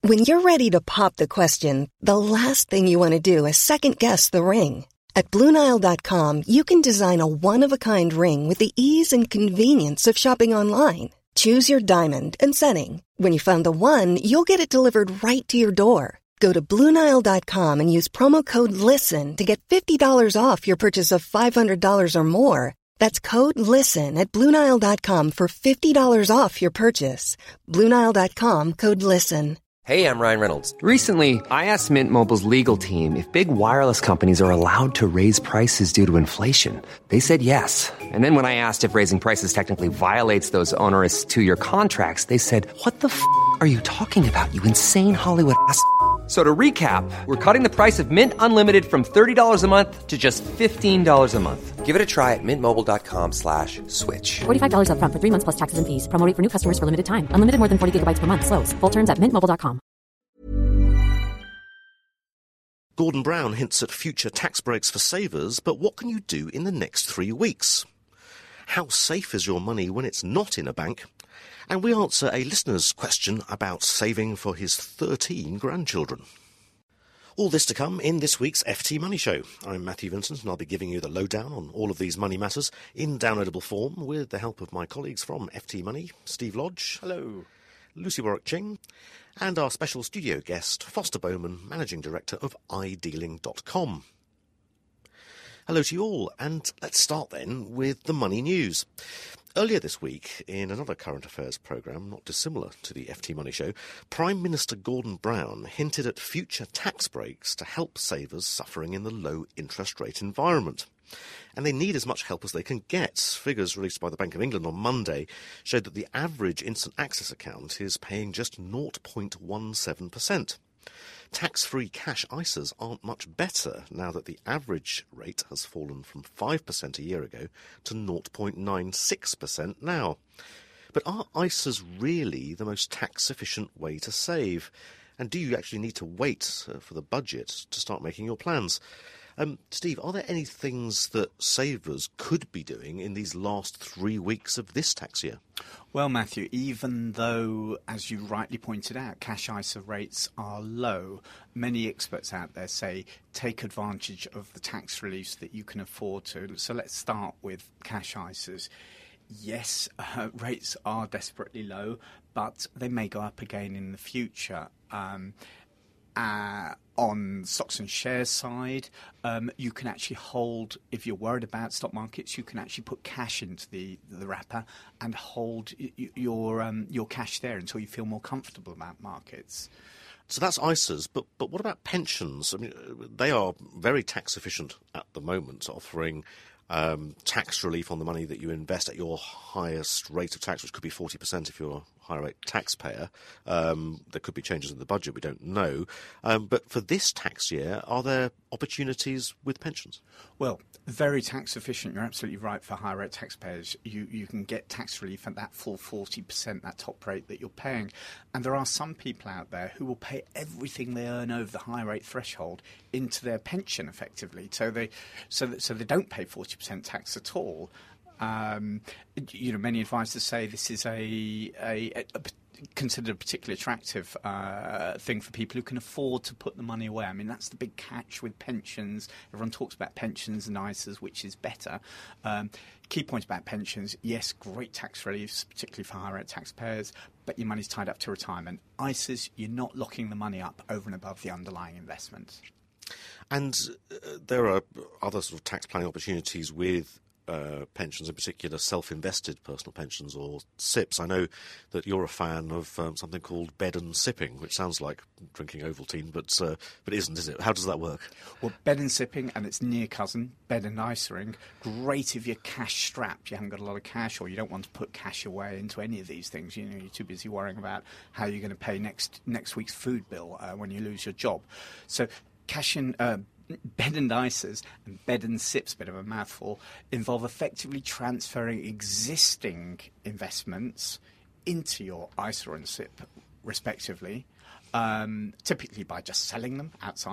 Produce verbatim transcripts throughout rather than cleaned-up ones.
When you're ready to pop the question, the last thing you want to do is second-guess the ring. At Blue Nile dot com, you can design a one-of-a-kind ring with the ease and convenience of shopping online. Choose your diamond and setting. When you find the one, you'll get it delivered right to your door. Go to Blue Nile dot com and use promo code LISTEN to get fifty dollars off your purchase of five hundred dollars or more. That's code LISTEN at Blue Nile dot com for fifty dollars off your purchase. Blue Nile dot com, code LISTEN. Hey, I'm Ryan Reynolds. Recently, I asked Mint Mobile's legal team if big wireless companies are allowed to raise prices due to inflation. They said yes. And then when I asked if raising prices technically violates those onerous two-year contracts, they said, what the f*** are you talking about, you insane Hollywood ass f- So to recap, we're cutting the price of Mint Unlimited from thirty dollars a month to just fifteen dollars a month. Give it a try at mintmobile.com slash switch. forty-five dollars up front for three months plus taxes and fees. Promo rate for new customers for limited time. Unlimited more than forty gigabytes per month. Slows full terms at mint mobile dot com. Gordon Brown hints at future tax breaks for savers, but what can you do in the next three weeks? How safe is your money when it's not in a bank? And we answer a listener's question about saving for his thirteen grandchildren. All this to come in this week's F T Money Show. I'm Matthew Vincent, and I'll be giving you the lowdown on all of these money matters in downloadable form with the help of my colleagues from F T Money, Steve Lodge. Hello. Lucy Warwick-Ching, and our special studio guest, Foster Bowman, Managing Director of i dealing dot com. Hello to you all, and let's start then with the money news. Earlier this week, in another current affairs programme not dissimilar to the F T Money Show, Prime Minister Gordon Brown hinted at future tax breaks to help savers suffering in the low interest rate environment. And they need as much help as they can get. Figures released by the Bank of England on Monday showed that the average instant access account is paying just zero point one seven percent. Tax-free cash I S As aren't much better now that the average rate has fallen from five percent a year ago to zero point nine six percent now. But are I S As really the most tax-efficient way to save? And do you actually need to wait uh, for the budget to start making your plans? Um, Steve, are there any things that savers could be doing in these last three weeks of this tax year? Well, Matthew, even though, as you rightly pointed out, cash I S A rates are low, many experts out there say take advantage of the tax reliefs that you can afford to. So let's start with cash I S As. Yes, uh, rates are desperately low, but they may go up again in the future. Um, uh, on stocks and shares side, um, you can actually hold, if you're worried about stock markets, you can actually put cash into the, the wrapper and hold y- your um, your cash there until you feel more comfortable about markets. So that's I S As, but but what about pensions? I mean, they are very tax efficient at the moment, offering um, tax relief on the money that you invest at your highest rate of tax, which could be forty percent if you're a higher rate taxpayer. Um, there could be changes in the budget, we don't know. Um, but for this tax year, are there opportunities with pensions? Well, very tax efficient. You're absolutely right for higher rate taxpayers. You you can get tax relief at that full forty percent, that top rate that you're paying. And there are some people out there who will pay everything they earn over the high rate threshold into their pension effectively. So they so that, so they don't pay forty percent tax at all. Um, you know, many advisors say this is a, a, a considered a particularly attractive uh, thing for people who can afford to put the money away. I mean, that's the big catch with pensions. Everyone talks about pensions and I S As, which is better. Um, key point about pensions, yes, great tax reliefs, particularly for higher rate taxpayers, but your money's tied up to retirement. I S As, you're not locking the money up over and above the underlying investment. And uh, there are other sort of tax planning opportunities with Uh, pensions, in particular self-invested personal pensions or S I Ps. I know that you're a fan of um, something called bed and sipping, which sounds like drinking Ovaltine, but uh, but isn't, is it? How does that work? Well, bed and sipping and its near cousin, bed and ISAing, great if you're cash strapped, you haven't got a lot of cash, or you don't want to put cash away into any of these things. You know, you're too busy worrying about how you're going to pay next next week's food bill uh, when you lose your job. So cash in uh, bed and I S As and bed and S I Ps, bit of a mouthful, involve effectively transferring existing investments into your I S A and S I P, respectively, um, typically by just selling them outside.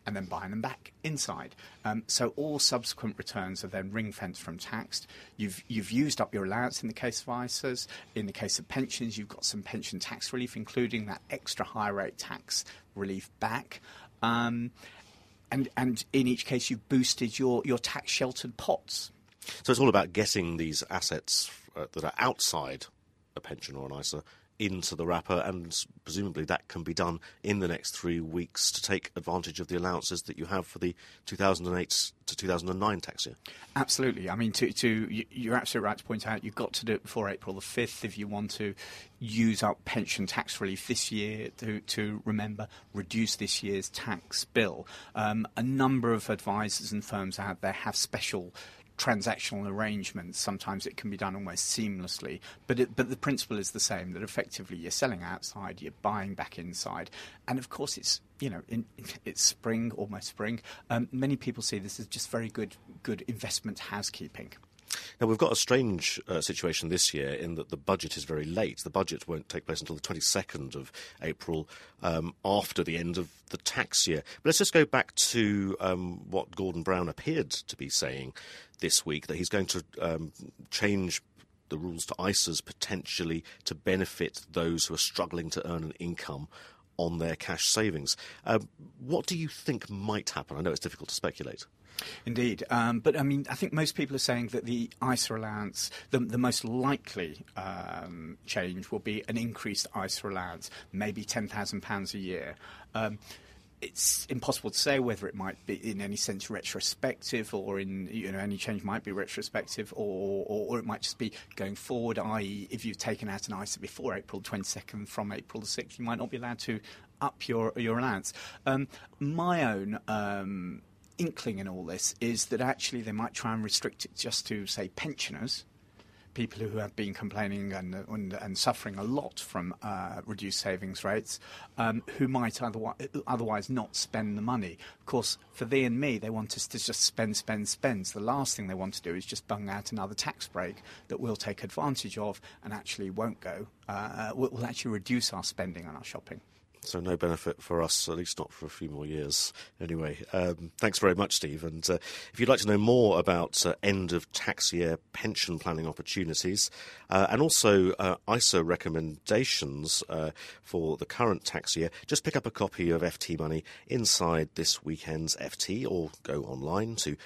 and then buying them back inside. Um, so all subsequent returns are then ring-fenced from tax. You've you've used up your allowance in the case of I S As. In the case of pensions, you've got some pension tax relief, including that extra high rate tax relief back. Um, and and in each case, you've boosted your, your tax-sheltered pots. So it's all about getting these assets uh, that are outside a pension or an I S A into the wrapper, and presumably that can be done in the next three weeks to take advantage of the allowances that you have for the two thousand eight to two thousand nine tax year. Absolutely. I mean, to, to you're absolutely right to point out you've got to do it before April the fifth if you want to use up pension tax relief this year, to, to remember, reduce this year's tax bill. Um, a number of advisors and firms out there have special transactional arrangements. Sometimes it can be done almost seamlessly, but it, but the principle is the same, that effectively you're selling outside, you're buying back inside, and of course it's you know in, it's spring, almost spring. Um, many people see this as just very good good investment housekeeping. Now, we've got a strange uh, situation this year in that the budget is very late. The budget won't take place until the twenty-second of April, um, after the end of the tax year. But let's just go back to um, what Gordon Brown appeared to be saying this week, that he's going to um, change the rules to I S As potentially to benefit those who are struggling to earn an income on their cash savings. Um, what do you think might happen? I know it's difficult to speculate. Indeed. Um, but, I mean, I think most people are saying that the I S A allowance, the, the most likely um, change will be an increased I S A allowance, maybe ten thousand pounds a year. Um, it's impossible to say whether it might be in any sense retrospective, or in, you know, any change might be retrospective, or, or, or it might just be going forward, that is if you've taken out an I S A before April twenty-second, from April the sixth, you might not be allowed to up your, your allowance. Um, my own Um, inkling in all this is that actually they might try and restrict it just to, say, pensioners, people who have been complaining and and, and suffering a lot from uh, reduced savings rates, um, who might otherwise, otherwise not spend the money. Of course, for thee and me, they want us to just spend, spend, spend. So the last thing they want to do is just bung out another tax break that we'll take advantage of and actually won't go, uh, will actually reduce our spending and our shopping. So no benefit for us, at least not for a few more years. Anyway, um, thanks very much, Steve. And uh, if you'd like to know more about uh, end-of-tax-year pension planning opportunities uh, and also uh, I S A recommendations uh, for the current tax year, just pick up a copy of F T Money inside this weekend's F T, or go online to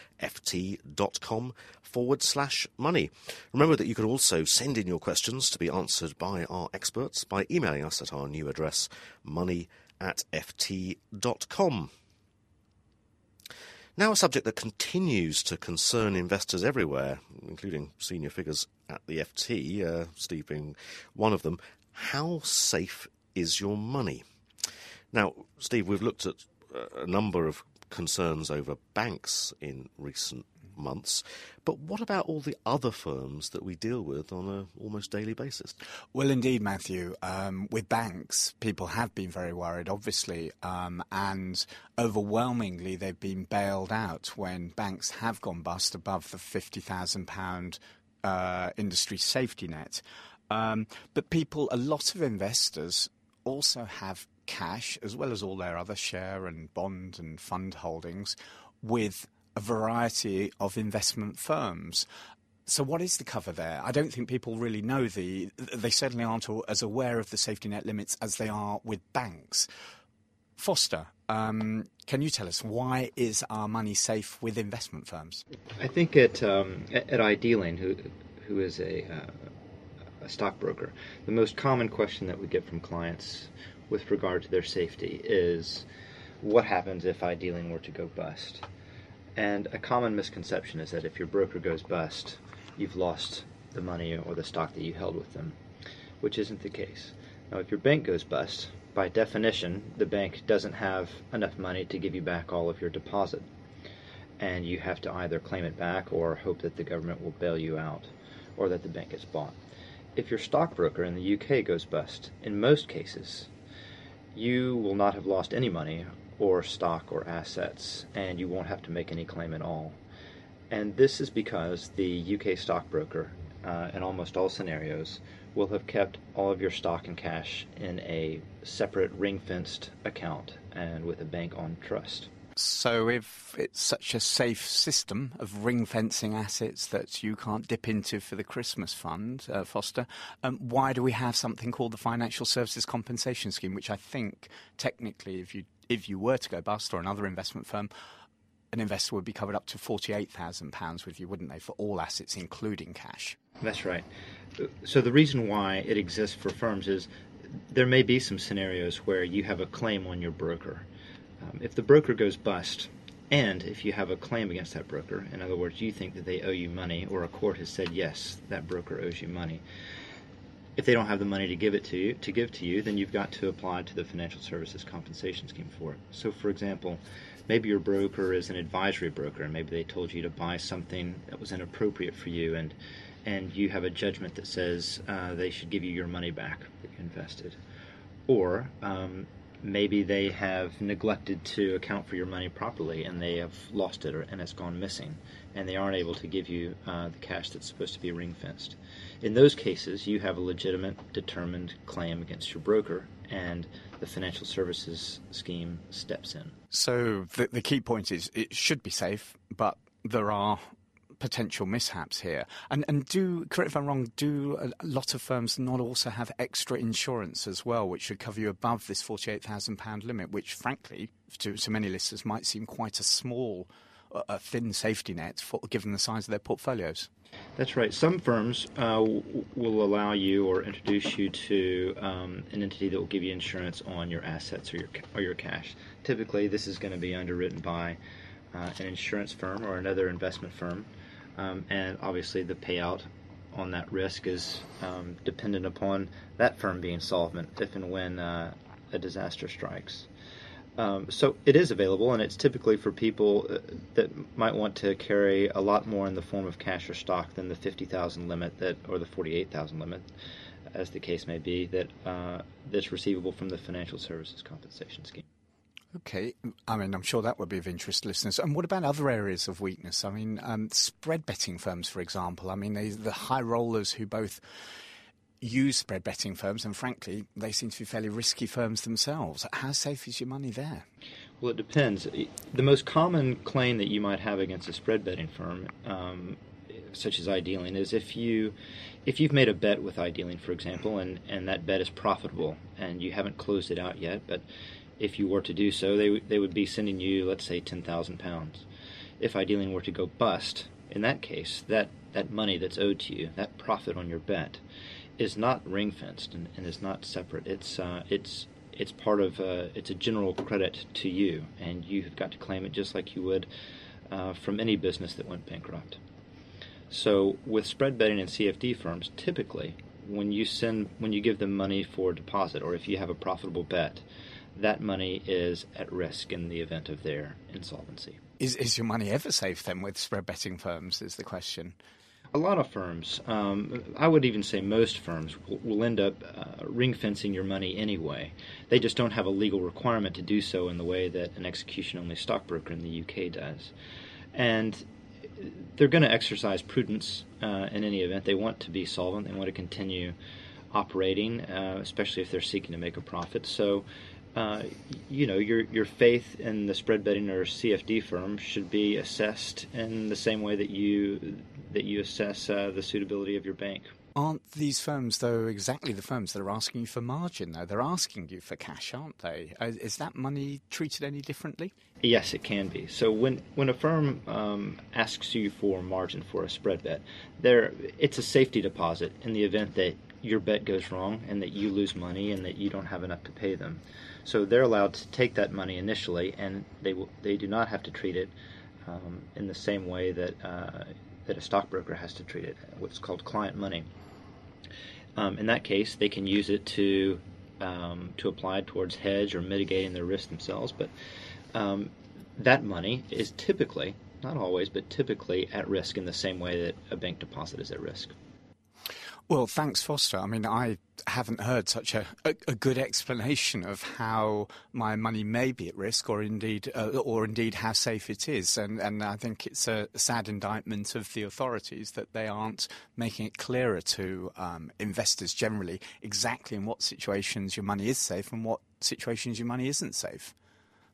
ft.com forward slash money. Remember that you can also send in your questions to be answered by our experts by emailing us at our new address, money at ft dot com. Now, a subject that continues to concern investors everywhere, including senior figures at the F T, uh, Steve being one of them. How safe is your money? Now, Steve, we've looked at a number of concerns over banks in recent months, but what about all the other firms that we deal with on an almost daily basis? Well, indeed, Matthew. Um, with banks, people have been very worried, obviously, um, and overwhelmingly they've been bailed out when banks have gone bust above the fifty thousand pounds uh, industry safety net. Um, but people, a lot of investors also have cash, as well as all their other share and bond and fund holdings, with a variety of investment firms. So what is the cover there? I don't think people really know the... They certainly aren't as aware of the safety net limits as they are with banks. Foster, um, can you tell us, why is our money safe with investment firms? I think at um, at, at iDealing, who who is a, uh, a stockbroker, the most common question that we get from clients with regard to their safety is, what happens if iDealing were to go bust? And a common misconception is that if your broker goes bust, you've lost the money or the stock that you held with them, which isn't the case. Now, if your bank goes bust, by definition, the bank doesn't have enough money to give you back all of your deposit, and you have to either claim it back or hope that the government will bail you out, or that the bank gets bought. If your stockbroker in the U K goes bust, in most cases, you will not have lost any money or stock or assets, and you won't have to make any claim at all. And this is because the U K stockbroker, uh, in almost all scenarios, will have kept all of your stock and cash in a separate ring-fenced account and with a bank on trust. So if it's such a safe system of ring-fencing assets that you can't dip into for the Christmas fund, uh, Foster, um, why do we have something called the Financial Services Compensation Scheme, which I think technically if you if you were to go bust or another investment firm, an investor would be covered up to forty-eight thousand pounds with you, wouldn't they, for all assets, including cash? That's right. So the reason why it exists for firms is there may be some scenarios where you have a claim on your broker. Um, if the broker goes bust, and if you have a claim against that broker, in other words, you think that they owe you money, or a court has said, yes, that broker owes you money, if they don't have the money to give it to you, to give to you, then you've got to apply to the Financial Services Compensation Scheme for it. So, for example, maybe your broker is an advisory broker, and maybe they told you to buy something that was inappropriate for you, and and you have a judgment that says uh, they should give you your money back that you invested. Or um, maybe they have neglected to account for your money properly, and they have lost it, or, and it's gone missing, and they aren't able to give you uh, the cash that's supposed to be ring-fenced. In those cases, you have a legitimate, determined claim against your broker, and the Financial Services Scheme steps in. So the, the key point is it should be safe, but there are potential mishaps here. And and do, correct if I'm wrong, do a lot of firms not also have extra insurance as well, which should cover you above this forty-eight thousand pounds limit, which frankly, to, to many listeners, might seem quite a small, uh, a thin safety net for, given the size of their portfolios? That's right. Some firms uh, w- will allow you or introduce you to um, an entity that will give you insurance on your assets or your or your cash. Typically, this is going to be underwritten by uh, an insurance firm or another investment firm, um, and obviously the payout on that risk is um, dependent upon that firm being solvent if and when uh, a disaster strikes. Um, so it is available, and it's typically for people that might want to carry a lot more in the form of cash or stock than the fifty thousand limit that, or the forty-eight thousand limit, as the case may be, that uh, that's receivable from the Financial Services Compensation Scheme. Okay, I mean, I'm sure that would be of interest to listeners. And what about other areas of weakness? I mean, um, spread betting firms, for example. I mean, they, the high rollers who both use spread betting firms, and frankly, they seem to be fairly risky firms themselves. How safe is your money there? Well, it depends. The most common claim that you might have against a spread betting firm, um, such as iDealing, is if you, if you've made a bet with iDealing, for example, and, and that bet is profitable, and you haven't closed it out yet, but if you were to do so, they they would be sending you, let's say, ten thousand pounds. If iDealing were to go bust, in that case, that, that money that's owed to you, that profit on your bet, is not ring-fenced and, and is not separate. It's uh, it's it's part of uh, it's a general credit to you, and you have got to claim it just like you would uh, from any business that went bankrupt. So with spread betting and C F D firms, typically when you send when you give them money for a deposit, or if you have a profitable bet, that money is at risk in the event of their insolvency. Is is your money ever safe then with spread betting firms, is the question? A lot of firms, um, I would even say most firms, will, will end up uh, ring-fencing your money anyway. They just don't have a legal requirement to do so in the way that an execution-only stockbroker in the U K does. And they're going to exercise prudence uh, in any event. They want to be solvent. They want to continue operating, uh, especially if they're seeking to make a profit. So, uh, you know, your your faith in the spread betting or C F D firm should be assessed in the same way that you that you assess uh, the suitability of your bank. Aren't these firms, though, exactly the firms that are asking you for margin, though? They're asking you for cash, aren't they? Is that money treated any differently? Yes, it can be. So when, when a firm um, asks you for margin for a spread bet, there it's a safety deposit in the event that your bet goes wrong and that you lose money and that you don't have enough to pay them. So they're allowed to take that money initially, and they will, they do not have to treat it um, in the same way that uh, that a stockbroker has to treat it, what's called client money. Um, in that case, they can use it to um, to apply towards hedge or mitigating their risk themselves. But um, that money is typically, not always, but typically at risk in the same way that a bank deposit is at risk. Well, thanks, Foster. I mean, I haven't heard such a, a, a good explanation of how my money may be at risk, or indeed, uh, or indeed how safe it is. And, and I think it's a sad indictment of the authorities that they aren't making it clearer to um, investors generally exactly in what situations your money is safe and what situations your money isn't safe.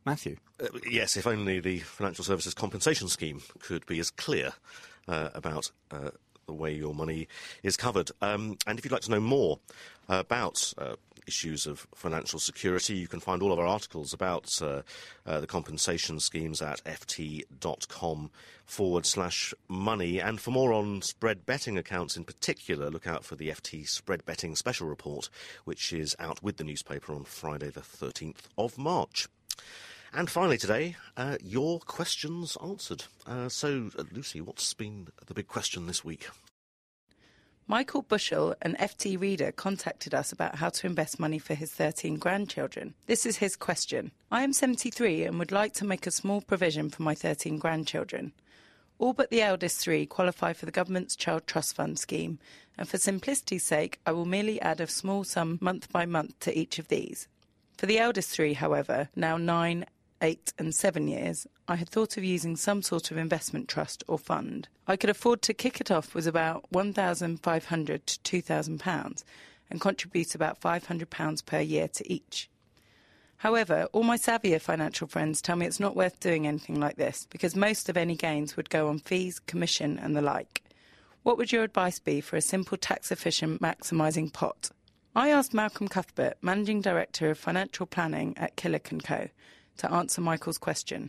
Matthew? Uh, yes, if only the Financial Services Compensation Scheme could be as clear uh, about uh, the way your money is covered. Um, and if you'd like to know more uh, about uh, issues of financial security, you can find all of our articles about uh, uh, the compensation schemes at ft.com forward slash money. And for more on spread betting accounts in particular, look out for the F T Spread Betting Special Report, which is out with the newspaper on Friday the thirteenth of March. And finally today, uh, your questions answered. Uh, so, uh, Lucy, what's been the big question this week? Michael Bushell, an F T reader, contacted us about how to invest money for his thirteen grandchildren. This is his question. I am seventy-three and would like to make a small provision for my thirteen grandchildren. All but the eldest three qualify for the government's Child Trust Fund scheme, and for simplicity's sake, I will merely add a small sum month by month to each of these. For the eldest three, however, now nine, eight and seven years, I had thought of using some sort of investment trust or fund. I could afford to kick it off with about one thousand five hundred pounds to two thousand pounds and contribute about five hundred pounds per year to each. However, all my savvier financial friends tell me it's not worth doing anything like this because most of any gains would go on fees, commission and the like. What would your advice be for a simple tax-efficient maximising pot? I asked Malcolm Cuthbert, Managing Director of Financial Planning at Killick and Co, to answer Michael's question.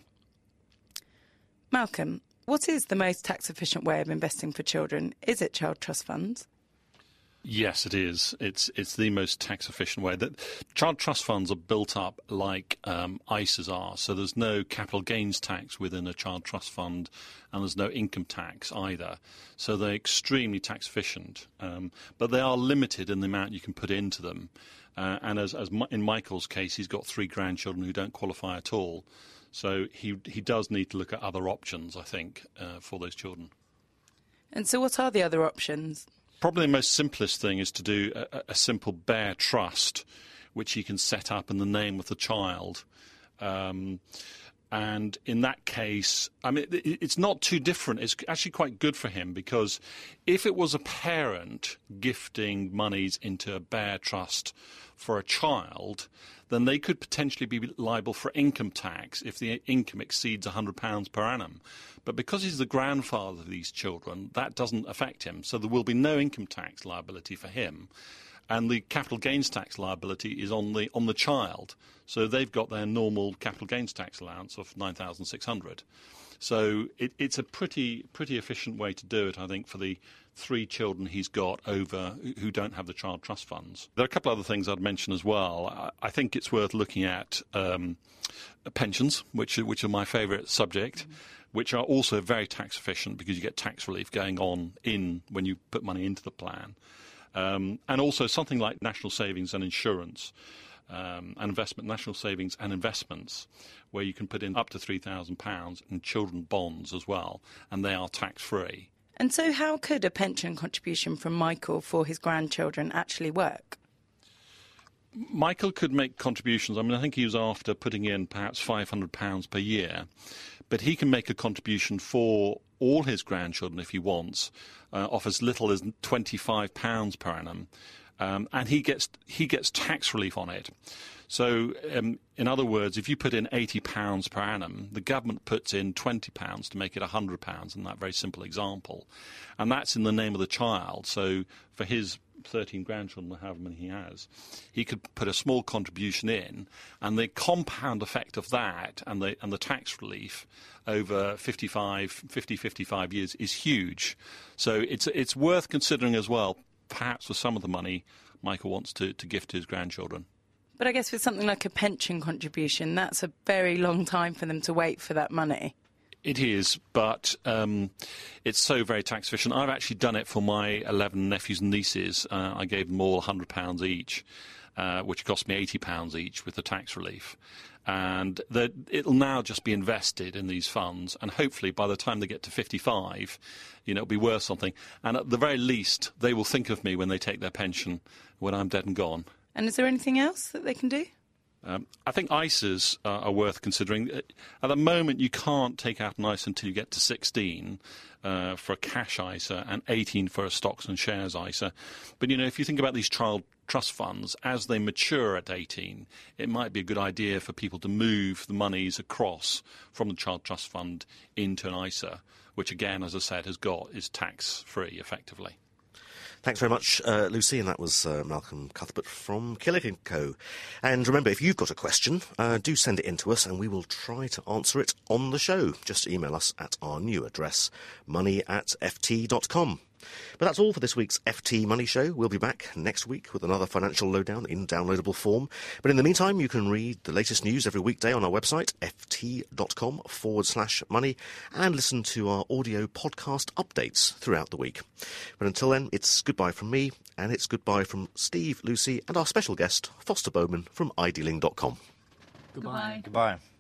Malcolm, what is the most tax-efficient way of investing for children? Is it child trust funds? Yes, it is. It's it's the most tax-efficient way. That child trust funds are built up like um, I S As are, so there's no capital gains tax within a child trust fund, and there's no income tax either. So they're extremely tax-efficient, um, but they are limited in the amount you can put into them. Uh, and as, as in Michael's case, he's got three grandchildren who don't qualify at all. So he he does need to look at other options, I think, uh, for those children. And so what are the other options? Probably the most simplest thing is to do a, a simple bare trust, which he can set up in the name of the child. Um, and in that case, I mean, it, it's not too different. It's actually quite good for him because if it was a parent gifting monies into a bare trust for a child, then they could potentially be liable for income tax if the income exceeds one hundred pounds per annum. But because he's the grandfather of these children, that doesn't affect him. So there will be no income tax liability for him. And the capital gains tax liability is on the on the child. So they've got their normal capital gains tax allowance of nine thousand six hundred pounds. So it, it's a pretty pretty efficient way to do it, I think, for the three children he's got over who don't have the child trust funds. There are a couple other things I'd mention as well. I, I think it's worth looking at um, pensions, which which are my favourite subject. Mm-hmm. Which are also very tax efficient because you get tax relief going on in when you put money into the plan. Um, and also something like national savings and insurance um, and investment, national savings and investments, where you can put in up to three thousand pounds in children bonds as well, and they are tax-free. And so how could a pension contribution from Michael for his grandchildren actually work? Michael could make contributions. I mean, I think he was after putting in perhaps five hundred pounds per year. But he can make a contribution for all his grandchildren if he wants, uh, of as little as twenty-five pounds per annum, um, and he gets he gets tax relief on it. So, um, in other words, if you put in eighty pounds per annum, the government puts in twenty pounds to make it one hundred pounds in that very simple example, and that's in the name of the child. So, for his thirteen grandchildren, or however many he has, he could put a small contribution in, and the compound effect of that and the and the tax relief over fifty-five, fifty, fifty-five years is huge. So it's it's worth considering as well, perhaps for some of the money Michael wants to, to gift to his grandchildren. But I guess with something like a pension contribution, that's a very long time for them to wait for that money. It is, but um, it's so very tax efficient. I've actually done it for my eleven nephews and nieces. Uh, I gave them all one hundred pounds each, uh, which cost me eighty pounds each with the tax relief. And the, it'll now just be invested in these funds, and hopefully by the time they get to fifty-five, you know, it'll be worth something. And at the very least, they will think of me when they take their pension when I'm dead and gone. And is there anything else that they can do? Um, I think I S As uh, are worth considering. At the moment, you can't take out an I S A until you get to sixteen uh, for a cash I S A and eighteen for a stocks and shares I S A. But, you know, if you think about these child trust funds, as they mature at eighteen, it might be a good idea for people to move the monies across from the child trust fund into an I S A, which, again, as I said, has got is tax-free, effectively. Thanks very much, uh, Lucy, and that was uh, Malcolm Cuthbert from Killick and Co. And remember, if you've got a question, uh, do send it in to us and we will try to answer it on the show. Just email us at our new address, money at f t dot com. But that's all for this week's F T Money Show. We'll be back next week with another financial lowdown in downloadable form. But in the meantime, you can read the latest news every weekday on our website, ft.com forward slash money, and listen to our audio podcast updates throughout the week. But until then, it's goodbye from me, and it's goodbye from Steve, Lucy, and our special guest, Foster Bowman from i dealing dot com. Goodbye. Goodbye.